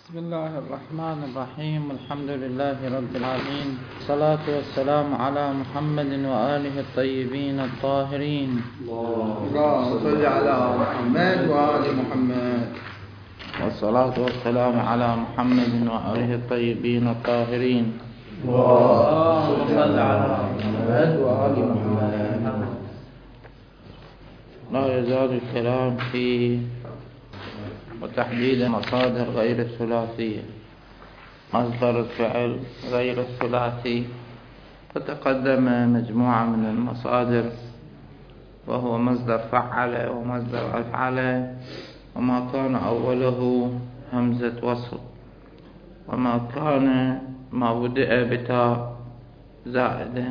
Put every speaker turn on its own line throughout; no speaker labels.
بسم الله الرحمن الرحيم. الحمد لله رب العالمين، الصلاة والسلام على محمد وآله الطيبين الطاهرين.
اللهم صل على محمد وآل محمد.
والصلاة والسلام على محمد وآله الطيبين الطاهرين.
اللهم صل على محمد وآل محمد.
لا يزال الكلام في وتحديد مصادر غير الثلاثية. مصدر الفعل غير الثلاثي فتقدم مجموعة من المصادر، وهو مصدر فعل ومصدر أفعل، وما كان أوله همزة وصل، وما كان ما بدأ بتاء زائدة،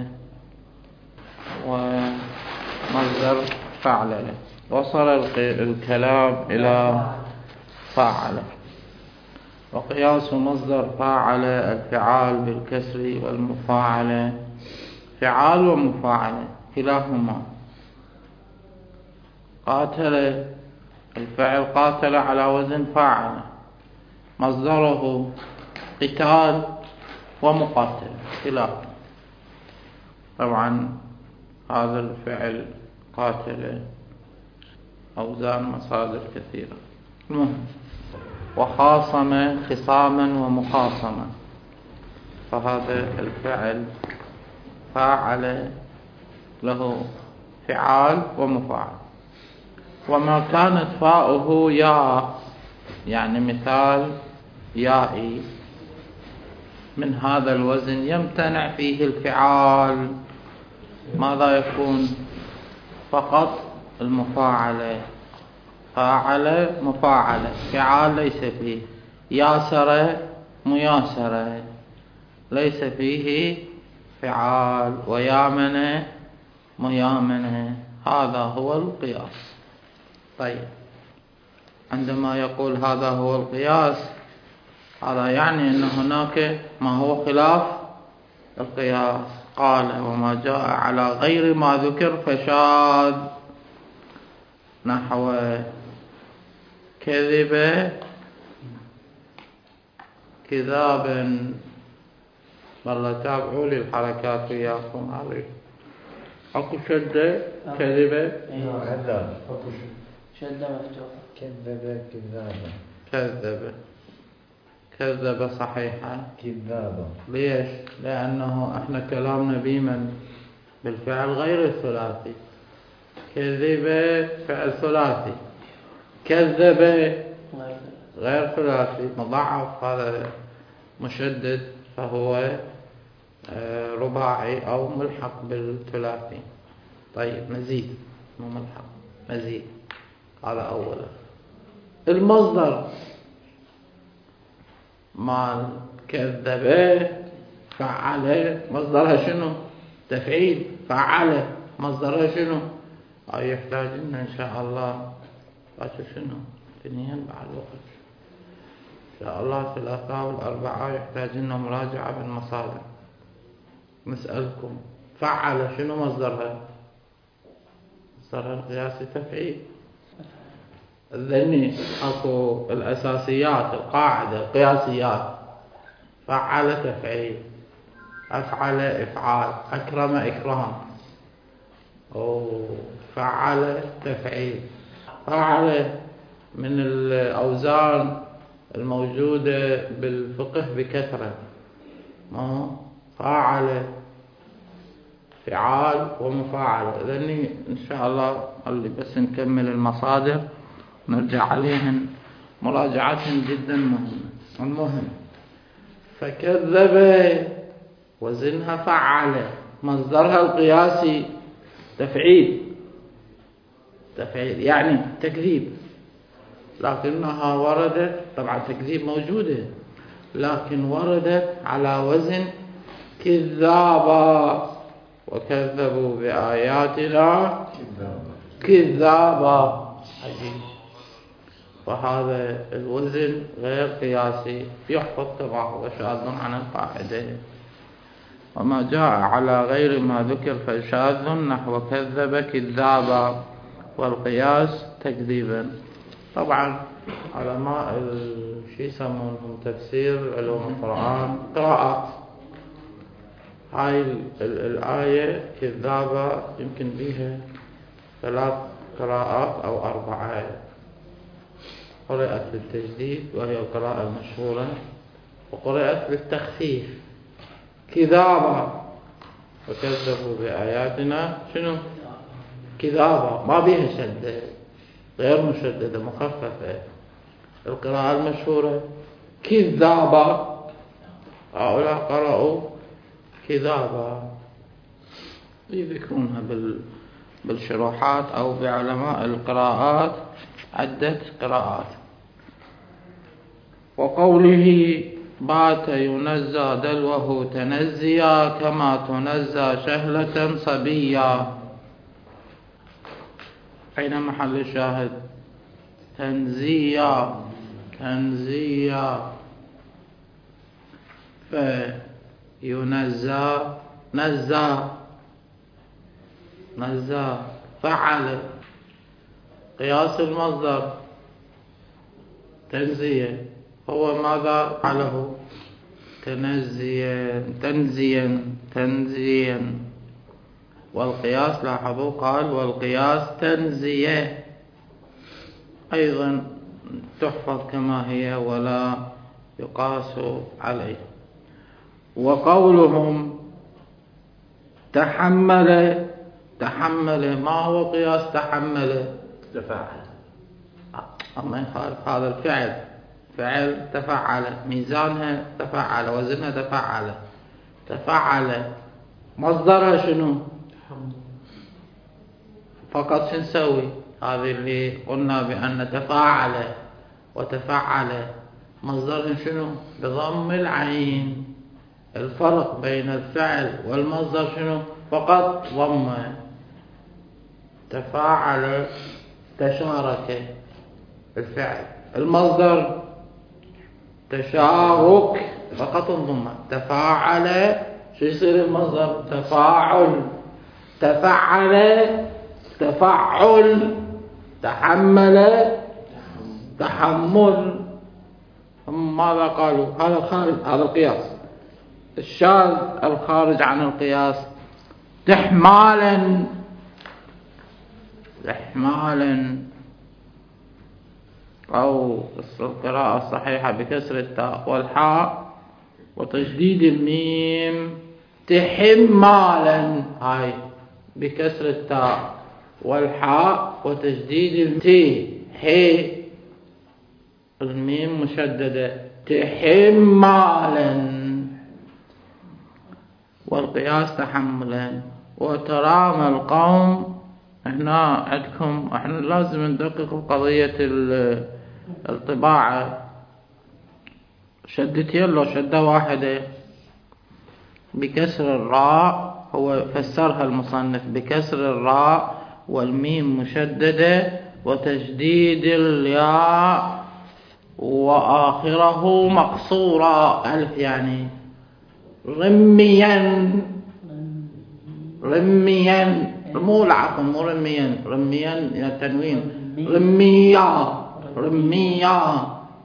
ومصدر فعل. وصل الكلام إلى فاعل. وقياس مصدر فاعل الفعال بالكسر، والمفاعل فعال ومفاعل كلاهما. قاتل الفعل قاتل على وزن فاعل، مصدره قتال ومقاتل كلاهما. طبعا هذا الفعل قاتل أوزان مصادر كثيرة. المهم، وخاصم خصاما ومخاصما، فهذا الفعل فاعل له فعال ومفاعل. وما كانت فاؤه ياء، يعني مثال يائي، من هذا الوزن يمتنع فيه الفعال. ماذا يكون؟ فقط المفاعلة. فاعل مفاعلة، فعال ليس فيه. ياسر مياسرة ليس فيه فعال. ويامن ميامنة. هذا هو القياس. طيب، عندما يقول هذا هو القياس، هذا يعني أن هناك ما هو خلاف القياس. قال: وما جاء على غير ما ذكر فشاذ، نحو كذب كذابا. والله تابعوا لي الحركات وياكم. اكو شدة كذب
شدة مفتوحة.
كذب كذابا.
كذب صحيحة.
كذابا.
ليش؟ لأنه احنا كلامنا بمن؟ بالفعل غير الثلاثي. كذب فعل ثلاثي، كذب غير ثلاثي مضاعف، هذا مشدد، فهو رباعي أو ملحق بالثلاثي. طيب، مزيد مو ملحق، مزيد. هذا أولا. المصدر مال كذب فعل، مصدرها شنو؟ تفعيل. فعل مصدرها شنو؟ يحتاج لنا إن شاء الله شنو؟ اثنين بعد وقت إن شاء الله. ثلاثة والأربعة يحتاج لنا مراجعة بالمصادر. نسألكم فعل شنو مصدرها؟ مصدرها القياسي تفعيل. الذني أكو الأساسيات، القاعدة، القياسيات. فعل تفعيل، أفعل إفعال، أكرم إكرام. فعل تفعيل. فعل من الأوزان الموجودة بالفقه بكثرة. فاعل فعال ومفاعل. لأني إن شاء الله اللي بس نكمل المصادر نرجع عليهن مراجعة جدا مهمة. المهم، فكذب وزنها فعل، مصدرها القياسي تفعيل يعني تكذيب، لكنها وردت، طبعا تكذيب موجودة، لكن وردت على وزن كذابا. وكذبوا بآياتنا كذابا. فهذا الوزن غير قياسي، يحفظ كما هو شاذ عن القاعدة. وما جاء على غير ما ذكر فشاذ، نحو كذب كذابا، والقياس تكذيبا. طبعا علماء شو يسمونهم تفسير علوم القرآن قراءات. هاي الآية كذابة يمكن بيها 3 قراءات أو 4. قرأت بالتجديد وهي القراءة المشهورة، وقرأت بالتخفيف كذابة، وكذبوا بآياتنا شنو كذابة، ما بيها شدة، غير مشددة مخففة. القراءة المشهورة كذابة، هؤلاء قرأوا كذابة، يذكرونها بالشروحات أو بعلماء القراءات عدة قراءات. وقوله بات ينزى دلوه تنزيا كما تنزى شهلة صبيا. أين محل الشاهد؟ تنزيا، تنزيا. فينزى نزى، نزى فعل. قياس المصدر تنزيا هو ماذا فعله؟ تنزيا، تنزيا، تنزيا. والقياس لاحظوا قال والقياس تنزية أيضا تحفظ كما هي ولا يقاس عليه. وقولهم تحمل، تحمل ما هو قياس تحمل؟
تفاعل.
أما يخالف هذا الفعل، فعل تفعل، ميزانها تفعل، وزنها تفعل، تفعل مصدرها شنو؟ فقط شو نسوي؟ هذه اللي قلنا بأن تفاعل وتفعل مصدرها شنو؟ بضم العين. الفرق بين الفعل والمصدر شنو؟ فقط ضمه. تفاعل تشارك الفعل، المصدر تشارك فقط ضمه. تفاعل شو يصير المصدر؟ تفاعل. تفعل تفعل. تحمل تحمل. هم ماذا قالوا؟ هذا الخارج، هذا القياس. الشاذ الخارج عن القياس تحمالا، تحمالا. أو القراءة الصحيحة بكسر التاء والحاء وتشديد الميم تحمالا، هاي بكسر التاء والحاء وتشديد التي، هي الميم مشددة، تحمالا. والقياس تحملا. وترام القوم، هنا عندكم احنا لازم ندقق قضية الطباعة. شدتين لو شدة واحدة بكسر الراء، هو فسرها المصنف بكسر الراء والميم مشددة وتشديد الياء وآخره مقصورة ألف، يعني رميا، رميا، مو العفو مو رميا، رميا يا تنوين، رميا، رميا.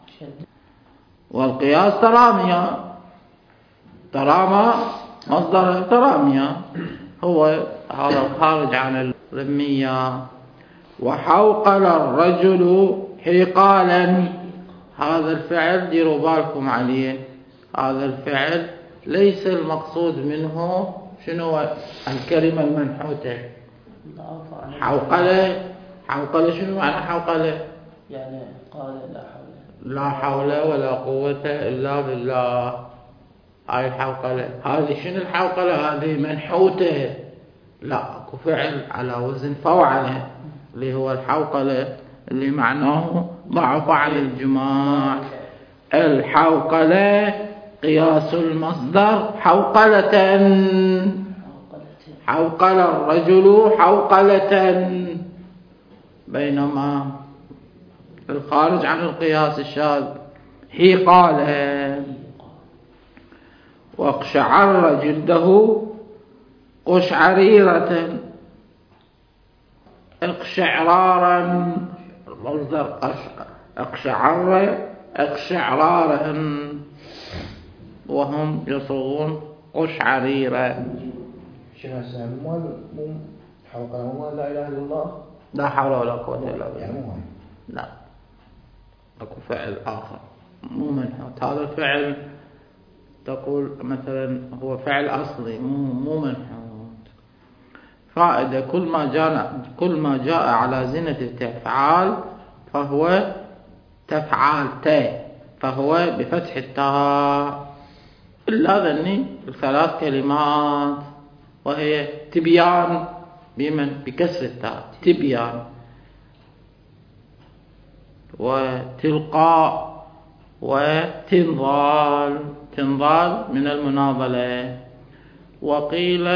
والقياس تراميا، ترامى مصدر تراميا، هو هذا الخارج عن الرمية. وحوقل الرجل حقالا، هذا الفعل ديروا بالكم عليه، هذا الفعل ليس المقصود منه شنو؟ الكلمة المنحوتة. حوقلة، حوقلة شنو معنى حوقلة؟
يعني قال لا حول،
لا حول ولا قوة إلا بالله. هاي الحوقلة، هذه شنو الحوقلة؟ هذه منحوتة، لا اكو فعل على وزن فوعلة اللي هو الحوقلة، اللي معناه ضعف على الجماع. الحوقلة قياس المصدر حوقلة، حوقل الرجل حوقلة. بينما الخارج عن القياس الشاذ حقالة. واقشعر جلده قشعريرة، اقشعرارا، مصدر اقشعر اقشعرارهن وهم يصغون قشعريرا.
شنو هسه مو حوقله مو لا اله الا الله.
لا حول ولا قوة الا بالله.
يعني مو هاي.
لا اكو فعل اخر مو منحوت. هذا الفعل تقول مثلا هو فعل اصلي مو منحوت. فائدة: كل ما جاء على زنة التفعال فهو تفعال فهو بفتح التاء إلا ذني الثلاث كلمات، وهي تبيان بكسر التاء، تبيان، وتلقاء، وتنضال. تنضال من المناضلة. وقيل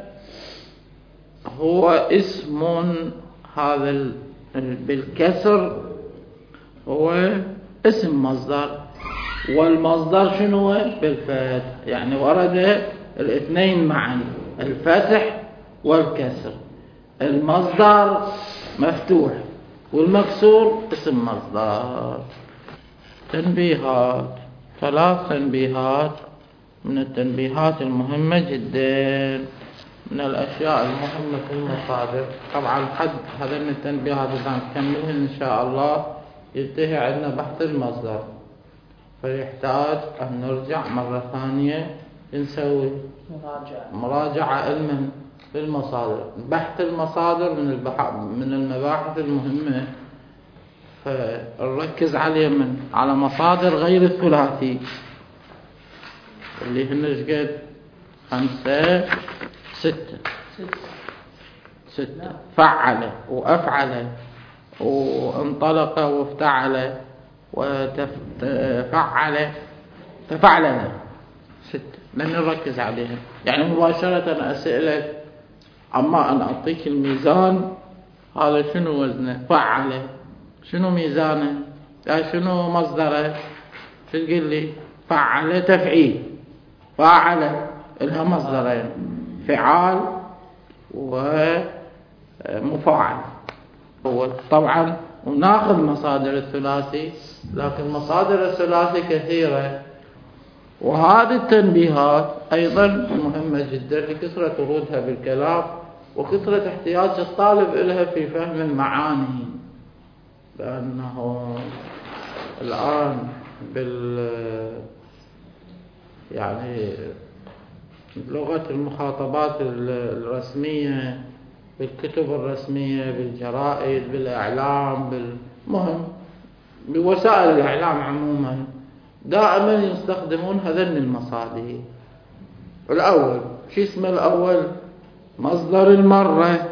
هو اسم، هذا بالكسر هو اسم مصدر، والمصدر شنو هو بالفتح، يعني ورد الاثنين معا، الفتح والكسر. المصدر مفتوح والمكسور اسم مصدر. تنبيهات: 3 تنبيهات من التنبيهات المهمة جدا، من الأشياء المهمة في المصادر. طبعا حد هذا من التنبيهات إذا نكملها إن شاء الله ينتهي عندنا بحث المصدر، فيحتاج أن نرجع مرة ثانية نسوي مراجعة علما في المصادر. بحث المصادر من المباحث المهمة، فنركز عليه على مصادر غير الثلاثي اللي هن شقد 5 6 فعل وأفعل وانطلق وافتعل وتفعل تفعلنا 6، لن نركز عليها. يعني مباشرة أسألك أما أن أعطيك الميزان هذا شنو وزنه؟ فعل. شنو ميزانه؟ شنو مصدره؟ شو تقول لي؟ فعل تفعيل. فاعل لها مصدرين، فعال ومفاعل. طبعا وناخذ مصادر الثلاثي، لكن مصادر الثلاثي كثيرة. وهذه التنبيهات أيضا مهمة جدا لكثرة ورودها بالكلام وكثرة احتياج الطالب إلها في فهم المعاني، لأنه الآن يعني لغة المخاطبات الرسمية، بالكتب الرسمية، بالجرائد، بالإعلام، بالمهم بوسائل الإعلام عموما، دائما يستخدمون هذين المصادر. الأول شو اسمه؟ الأول مصدر المرة.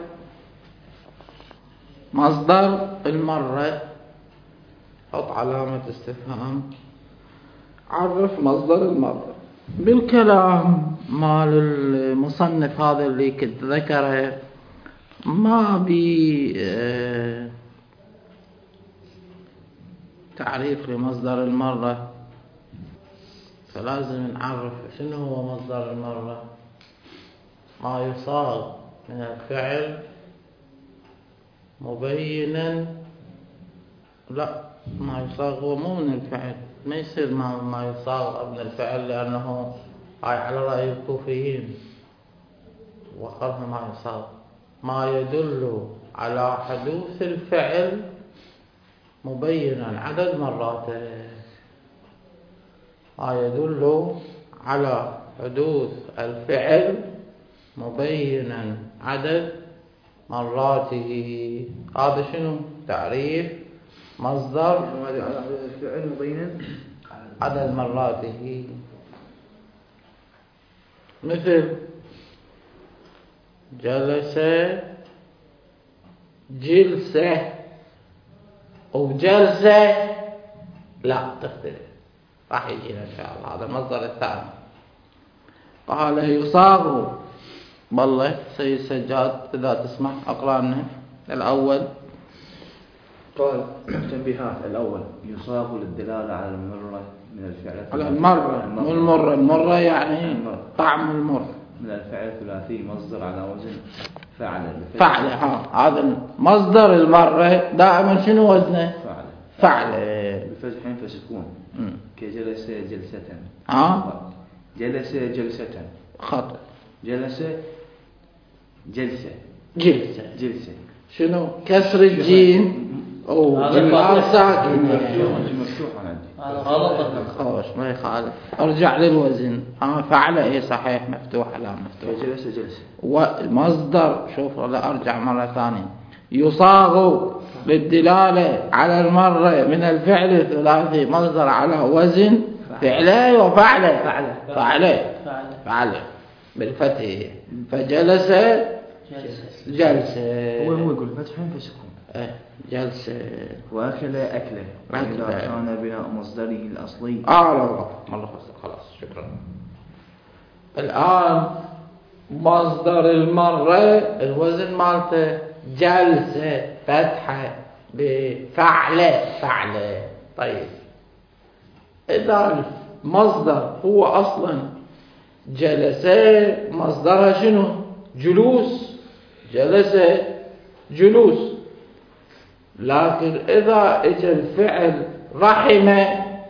مصدر المرة، حط علامة استفهام، عرف مصدر المرة. بالكلام مال المصنف هذا اللي كنت ذكره ما بي تعريف لمصدر المرة، فلازم نعرف شنو هو مصدر المرة. ما يصاغ من الفعل مبينا، لا ما يصاغ هو مو من الفعل، ما يصير ما يصاغ من الفعل، لأنه هاي على رأي الكوفيين وقالها ما يصاغ. ما يدل على حدوث الفعل مبينا عدد مراته. ما يدل على حدوث الفعل مبينا عدد مراته. هذا شنو تعريف مصدر
الفعل مبينا
عدد مراته. مثل جلس، جلسة، وجلسة لا تختلف، راح يجينا إن شاء الله. هذا المصدر الثاني. قال يصاغ، والله سيد سجاد إذا تسمح أقرأ لنا الأول.
قال تنبيهات: الأول يصاغ للدلالة على المرة من الفعل،
على المرة مو المرة. المرة يعني
المرة.
طعم المر.
من الفعل الثلاثي مصدر على وزن فعل.
فعل. هذا مصدر المرة دائما شنو وزنه؟
فعل.
فعل
بفتح في
فسكون كجلس جلسة. جلس جلسة
خطأ.
جلس جلسة.
جلسة شنو؟ كسر الجيم أو بالآر ساكن.
مفتوحة عندي.
غلط.
ما يخالف. ارجع للوزن. فعل إيه صحيح مفتوح لا مفتوح.
جلس جلسة.
ومصدر شوف لا أرجع مرة ثانية. يصاغ للدلالة على المرة من الفعل الثلاثي مصدر على وزن فعله وفعله. فعله بالفتح. فجلس جلسة.
هو يقول فتح فسكون.
جلسة.
وأكل أكله. إذا كان بناء مصدره الأصلي.
لا مرة خلاص شكرا. الآن مصدر المرة الوزن مالته جلسة فتحة بفعله. طيب إذا المصدر هو أصلا جلسة مصدرها شنو؟ جلوس. جلسة جلوس. لكن إذا اجى الفعل رحمة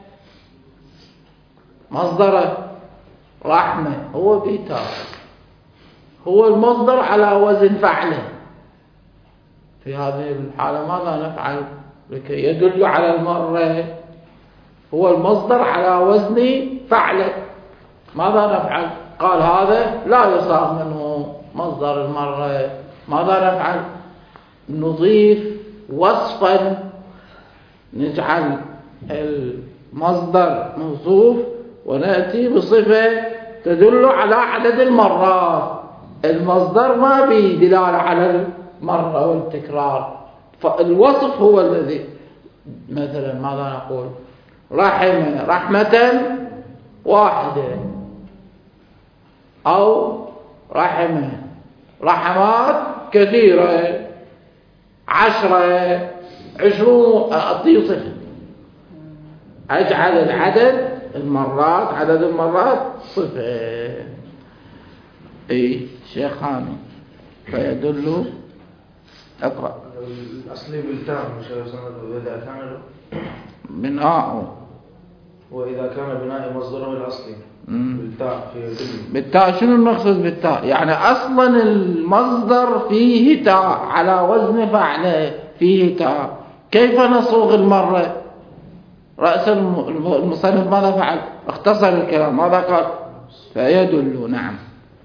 مصدره رحمة هو بيتار هو المصدر على وزن فعله. في هذه الحالة ماذا نفعل؟ لكي يدل على المرة هو المصدر على وزن فعله ماذا نفعل؟ قال هذا لا يصاغ منه مصدر المرة. ماذا نفعل؟ نضيف وصفا نجعل المصدر موصوف ونأتي بصفة تدل على عدد المرات. المصدر ما به دلالة على المرة والتكرار. فالوصف هو الذي مثلا ماذا نقول؟ رحمة واحدة أو رحمات كثيرة 10 20 أعطيه صفة. أجعل عدد المرات صفة. شيخ هاني فيدل اقرأ.
الأصلي بالتاء مش إذا كان
بناء
وإذا كان بناء مصدره الأصلي بالتاء في يدل.
بالتاء شنو المقصود بالتاء؟ يعني أصلا المصدر فيه تاء على وزن فعله فيه تاء. كيف نصوغ المرة؟ رأس المصنف ماذا فعل؟ اختصر الكلام. ماذا قال؟ فيدل. نعم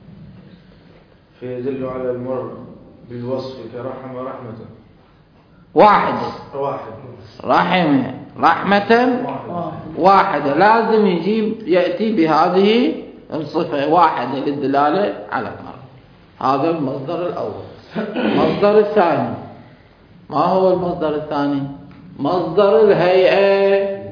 فيدل على المر بالوصف كرحمة
واحدة رحمة واحدة لازم يأتي بهذه الصفة واحدة للدلالة على المرة. هذا المصدر الأول. المصدر الثاني ما هو المصدر الثاني؟ مصدر الهيئة.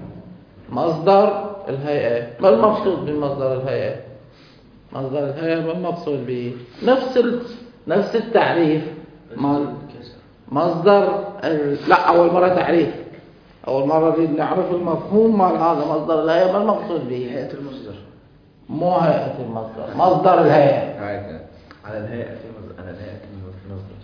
ما المقصود بمصدر الهيئة؟ مصدر الهيئة ما المقصود به؟ نفس التعريف مال مصدر لا أول مرة تعريف. أول مرة نعرف المفهوم مال هذا مصدر الهيئة. ما المقصود به؟
هيئة المصدر
مو هيئة المصدر. مصدر الهيئة
على الهيئة المصدر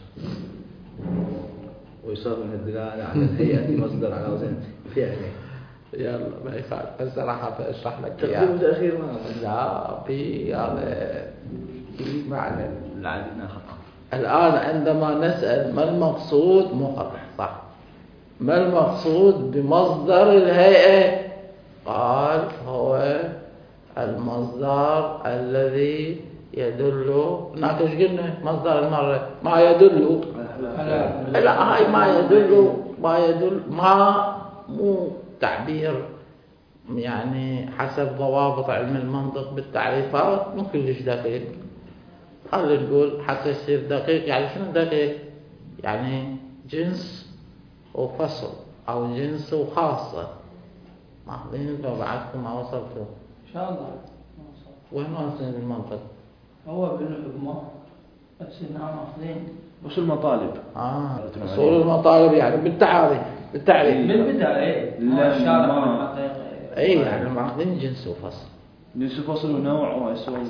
ويصاب من الدلالة على الهيئة المصدر على وزن فعله.
يلا ما يخالف الصراحة اشرح لك
تقديم وتأخير
لا في هذا في معنى
لعلنا خطأ.
الآن عندما نسأل ما المقصود مو خطأ صح. ما المقصود بمصدر الهيئة؟ قال هو المصدر الذي يدل. هناك ايش قلنا؟ مصدر المرة ما يدل. لا هاي ما يدل ما مو تعبير يعني حسب ضوابط علم المنطق بالتعريفات مو كلش دقيق. خلينا نقول حتى يصير دقيق. يعني شنو دقيق؟ يعني جنس وفصل أو جنس وخاصة. ماخذين بعدكم ما وصلتوا
إن شاء الله.
وين واصلين المنطق؟
هو بالحكمة بس إنها ماخذين
وصول المطالب.
وصول المطالب يعني بالتعريف
من البداية.
لا
الشارع
اي يعني ماخذين جنس وفصل.
جنس وفصل ونوع وأسوأ.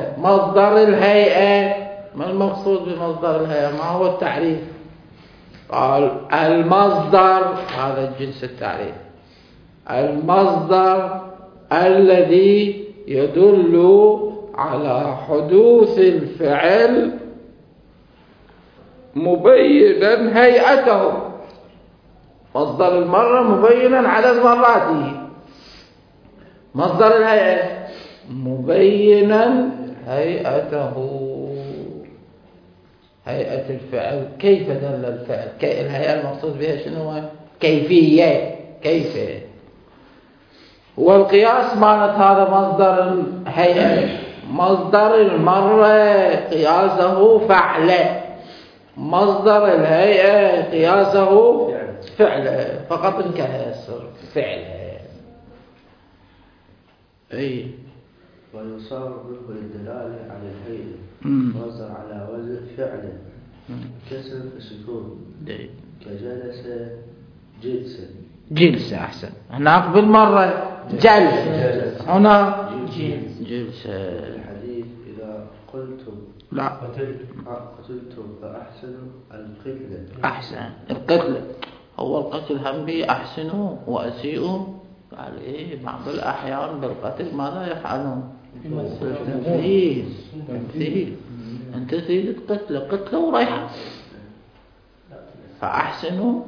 فمصدر الهيئة ما المقصود بمصدر الهيئة؟ ما هو التعريف؟ قال المصدر، هذا الجنس التعريف، المصدر الذي يدل على حدوث الفعل مبينا هيئته. مصدر المرة مبينا عدد مراته، مصدر الهيئة مبينا هيئته، هيئة الفعل، كيف دل الفعل، الهيئة المقصود بها شنو؟ كيفية، كيف. والقياس مالت هذا مصدر الهيئة، مصدر المرة قياسه فعله، مصدر الهيئة قياسه فعله، فقط انتهى فعله. اي
ويصار به للدلالة على الهيئة مصدر على وزن فعله، كسر السكون كجلس جلسة.
جلسة أحسن، هناك بالمرة جلسة، هنا جلسة.
الحديث إذا قلتم
لا
قتلتم فأحسنوا القتلة.
أحسن القتلة، هو القتل هم به أحسنوا وأسيئوا، قال إيه بعض الأحيان بالقتل ماذا يفعلون؟ تمثيل، أنت تريد قتلة وريحة، فأحسنوا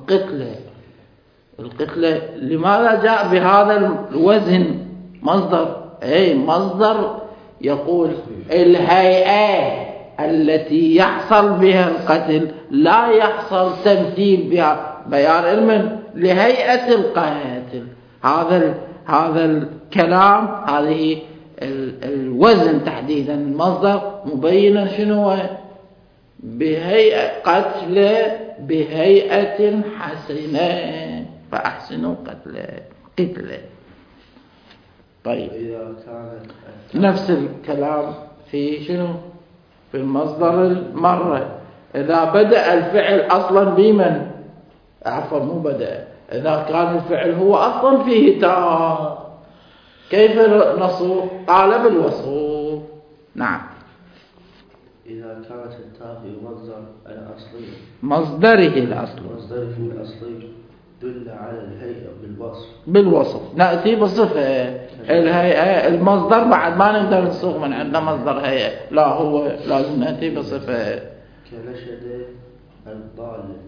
القتلة. لماذا جاء بهذا الوزن مصدر؟ مصدر يقول الهيئة التي يحصل بها القتل لا يحصل تمثيل بها، بيان علم لهيئة القاتل. هذا الكلام، هذه الوزن تحديدا المصدر مبينا شنو؟ بهيئة قتله بهيئة حسنة، فأحسنوا قتله. طيب نفس الكلام في شنو؟ في المصدر المرة، إذا بدأ الفعل أصلا بمن؟ عفوا مو بدأ، إذا كان الفعل هو أصلا فيه تاء كيف نصوب؟ قال بالوصوب. نعم.
إذا كانت التاء في مصدر الأصلي
مصدره الأصلي
دل على الهيئة
بالوصف. نأتي بصفة الهيئة، المصدر بعد ما نقدر نصوغ من عندنا مصدر هيئة، لا هو لازم نأتي بصفة.
كنشد الضالة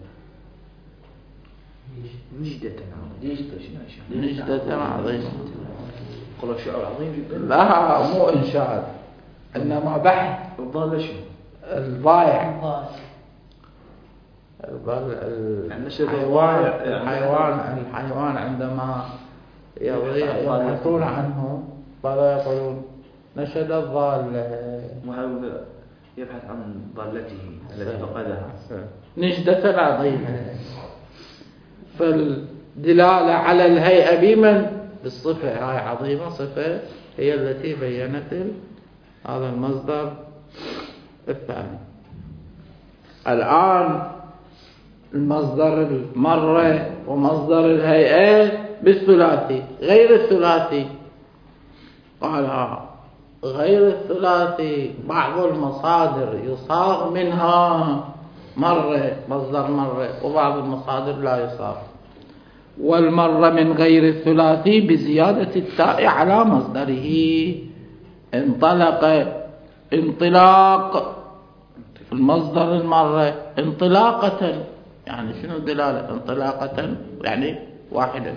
نجدة
عظيمة.
قل شعر عظيم جدا.
لا مو إنشاد، إنما بحث.
الضالة شنو؟
الضايع، الحيوان عندما يضيع يبحثون عنه ماذا يقولون؟ نشد الضال،
يبحث عن ضالته التي فقدها.
نجدة عظيمة. فالدلالة على الهيئة بمن؟ بالصفة، هاي عظيمة صفة هي التي بينت هذا المصدر الثاني. الآن المصدر المرة ومصدر الهيئة بالثلاثي غير الثلاثي. قال غير الثلاثي بعض المصادر يصاغ منها مرة، مصدر مرة، وبعض المصادر لا يصاغ. والمرة من غير الثلاثي بزيادة التاء على مصدره. انطلاق المصدر المرة انطلاقة، يعني شنو الدلالة؟ انطلاقة يعني واحدة.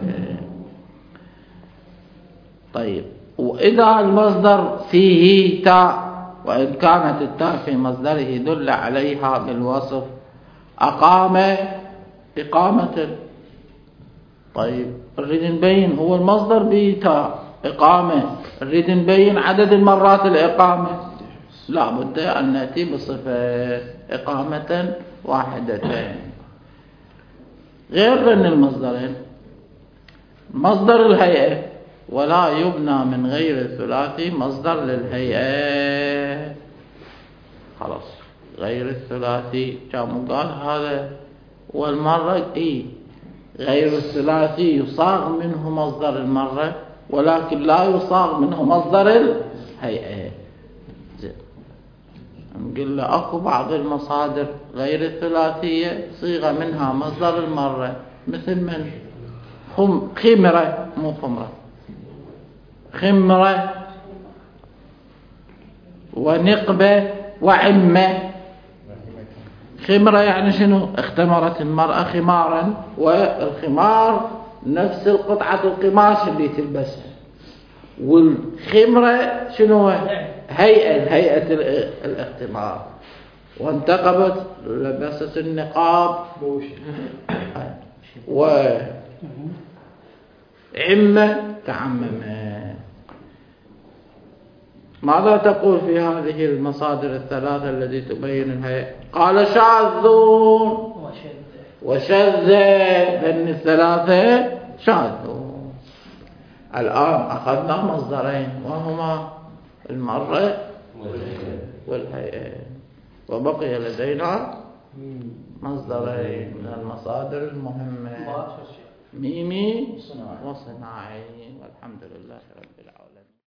طيب وإذا المصدر فيه تاء وإن كانت التاء في مصدره دل عليها بالوصف، أقام إقامة. طيب نريد نبين هو المصدر به تاء إقامة، نريد نبين عدد المرات الإقامة، لا بد أن نأتي بصفة إقامة واحدة. غير أن المصدرين مصدر الهيئة ولا يبنى من غير الثلاثي مصدر للهيئة. خلاص غير الثلاثي كما قال هذا. والمرة غير الثلاثي يصاغ منه مصدر المرة ولكن لا يصاغ منه مصدر الهيئة. قلنا أكو بعض المصادر غير الثلاثية صيغة منها مصدر المرة، مثل من خمرة، مو خمرة، خمرة ونقبة وعمة. خمرة يعني شنو؟ اختمرت المرأة خمارا، والخمار نفس القطعة القماش اللي تلبسها. والخمرة شنو؟ هيئة الاختمار. وانتقبت لبست النقاب، وعمة تعممت. ماذا تقول في هذه المصادر الثلاثة التي تبين الهيئة؟ قال شاذ وشذ، لأن الثلاثة شاذ. الآن أخذنا مصدرين وهما المرة والهيئة، وبقي لدينا مصدرين من المصادر المهمة، ميمي وصناعي. والحمد لله رب العالمين.